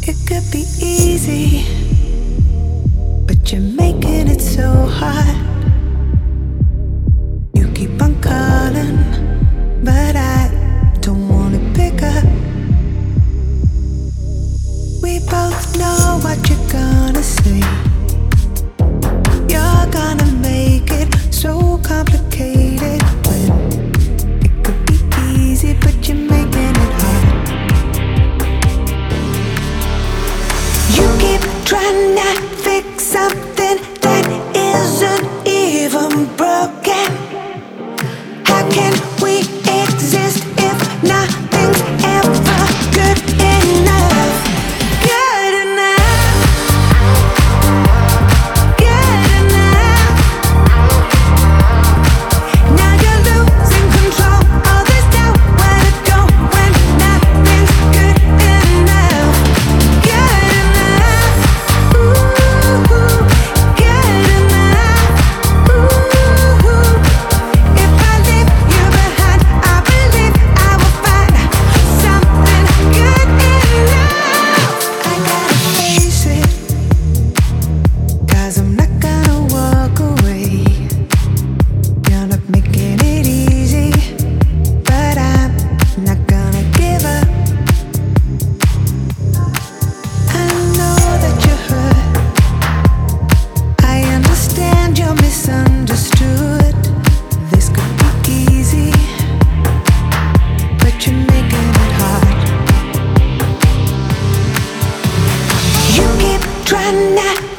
It could be easy, but you're making it so hard. You keep on calling, but I don't wanna pick up. We both know what you're gonna say. You're gonna make it so complicated when it could be easy, but you're making it hard. You keep trying to fix something that isn't even broken. How can we exist if nothing's ever good enough? Good enough. Good enough. Now you're losing control. All this doubt, where to go when nothing's good enough. Good enough. Ooh, good enough. Ooh, if I leave you behind, I believe I will find something good enough. I gotta face it, 'cause I'm not gonna walk away. You're not making it easy, but I'm not gonna give up. I know that you're hurt. I understand you're misunderstood. This could be easy, but you're making it hard. You keep trying to